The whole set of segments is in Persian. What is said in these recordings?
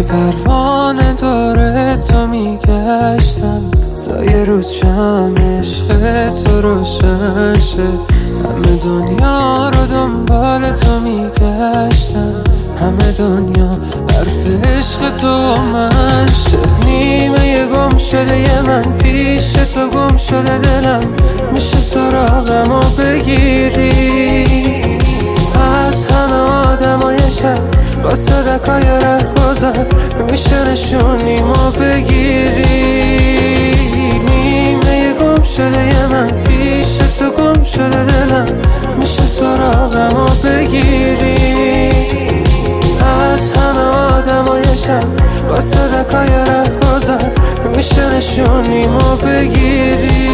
پروانه دور تو میگشتم تا یه روز شمع عشق تو روشن شه. همه دنیا رو دنبال تو میگشتم، همه دنیا حرف عشق تو من شه. نیمه گم شده ی من پیش تو گم شده دلم، میشه سراغم و بگیری از همه آدمای شب با صدقای رهگذر، میشه نشونیمو بگیری. نیمه گم شده ی من پیش تو گم شده دلم، میشه سراغم و بگیری از همه آدمای شب با صدقای رهگذر، میشه نشونیمو بگیری.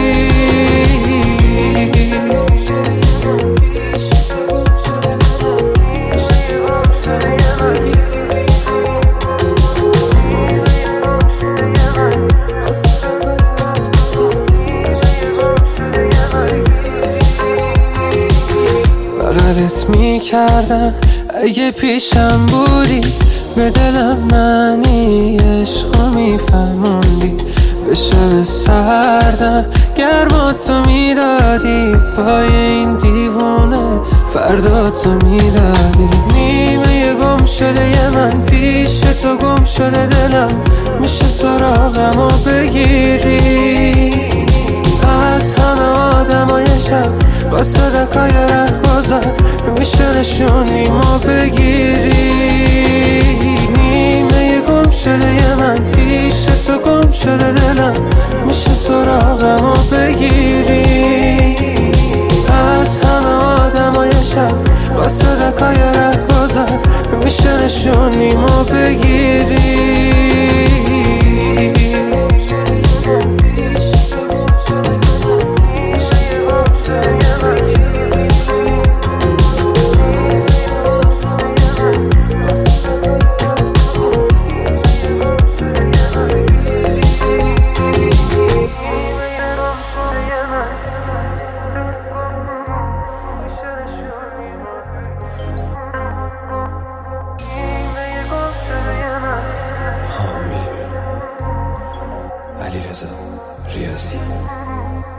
بغلت میکردم اگه پیشم بودی، به دلم معنی عشقو میفهموندی. به شب سردم گرماتو میدادی، پای این دیوونه فردا تو میدادی. نیمه گم شده ی من پیش تو گم شده دلم، میشه سراغم و بگیری از همه آدمای شب با صدقای رهگذر، میشه نشونیمو بگیری. نیمه گم شده ی من پیش تو گم شده دلم، میشه سراغم و بگیری از همه آدمای شب با صدقای رهگذر، میشه نشونیمو بگیری. علیرضا ریاضی